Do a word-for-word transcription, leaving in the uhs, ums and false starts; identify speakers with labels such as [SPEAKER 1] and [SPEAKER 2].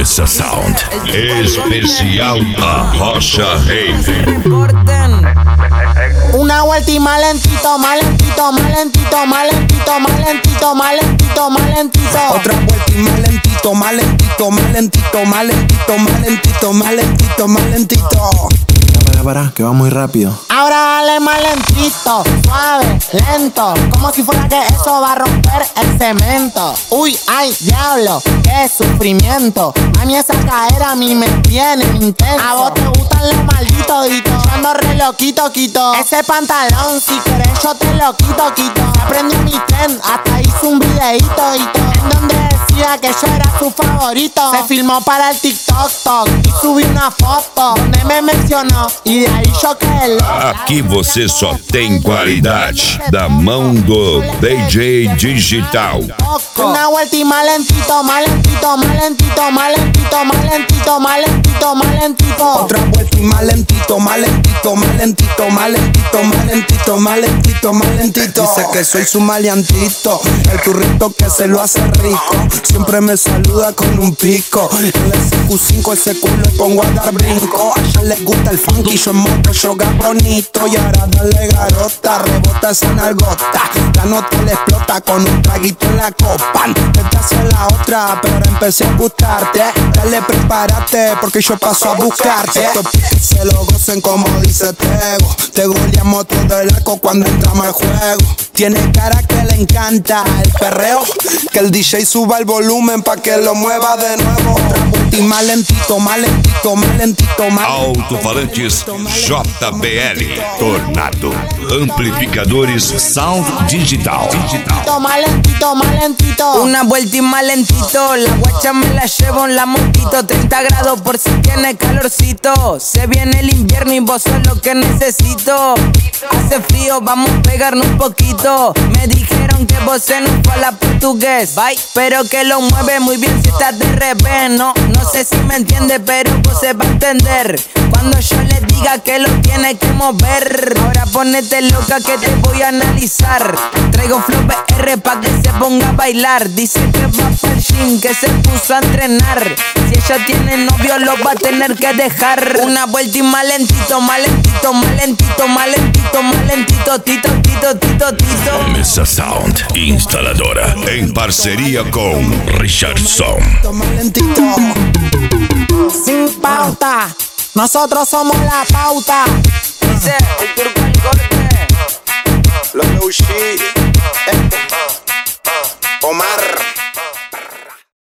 [SPEAKER 1] Mesa Sound. Especial a Rocha Rave.
[SPEAKER 2] Una vuelta y más lentito, más lentito, más lentito, más lentito, más lentito, más lentito, más lentito.
[SPEAKER 3] Otra vuelta y más lentito, más lentito, más lentito, más lentito, más lentito, más lentito, más lentito.
[SPEAKER 4] Para, para, que va muy rápido.
[SPEAKER 2] Ahora dale más lentito, suave, lento, como si fuera que eso va a romper el cemento. Uy, ay, diablo, qué sufrimiento. A mí esa cadera a mí me tiene intenso. A vos te gustan los malditos, dito. Yo ando re loquito, quito. Ese pantalón, si querés yo te lo quito, quito. Se aprendió mi tren, hasta hizo un videíto, y todo, en donde decía que yo era su favorito. Se filmó para el TikTok, tok, y subí una foto donde me mencionó. E aí choquei.
[SPEAKER 1] Aqui você só tem qualidade da mão do D J Digital.
[SPEAKER 2] Una vuelta y más lentito, más lentito, más lentito, más lentito, más lentito, más lentito, más lentito.
[SPEAKER 3] Otra vuelta y más lentito, más lentito, más lentito, más lentito, más lentito, más lentito, más lentito. Dice que soy su maleantito, el turrito que se lo hace rico. Siempre me saluda con un pico. En la C Q cinco ese culo le pongo a dar brinco. A ella le gusta el funky, yo en moto, yoga bonito. Y ahora dale garota, rebota esa nalgota. La nota le explota con un traguito en la copa. Vete hacia la otra, pero ahora empecé a gustarte. Dale, prepárate, porque yo paso a buscarte. Estos piques se lo gocen como dice Tego. Te goleamos todo el arco cuando entramos al juego. Tiene cara que le encanta el perreo. Que el D J suba el volumen pa' que lo mueva de nuevo. Otra vuelta y más lentito, más lentito, más lentito, más lentito.
[SPEAKER 1] Alto-falantes J B L Tornado. Amplificadores Sound Digital. Digital.
[SPEAKER 2] Más lentito, más lentito.
[SPEAKER 5] Una vuelta y más lentito. La guacha me la llevo en la motito. treinta grados por si tiene calorcito. Se viene el invierno y vos sos lo que necesito. Hace frío, vamos a pegarnos un poquito. Me dijeron que vos no habla portugués, bye, pero que lo mueve muy bien si estás de revés. No, no sé si me entiende, pero vos se va a entender cuando yo le diga que lo tiene que mover. Ahora ponete loca que te voy a analizar. Traigo flow B R pa' que se ponga a bailar. Dice que va para el gym, que se puso a entrenar. Si ella tiene novio lo va a tener que dejar. Una vuelta y más lentito, más lentito, más lentito, más lentito, más lentito, tito, tito, tito, tito.
[SPEAKER 1] Mesa Sound, instaladora, en parcería con Richardson.
[SPEAKER 3] más lentito.
[SPEAKER 2] Sin pauta, nosotros somos la pauta.
[SPEAKER 5] Dice el turco el corte.
[SPEAKER 3] Los low shit.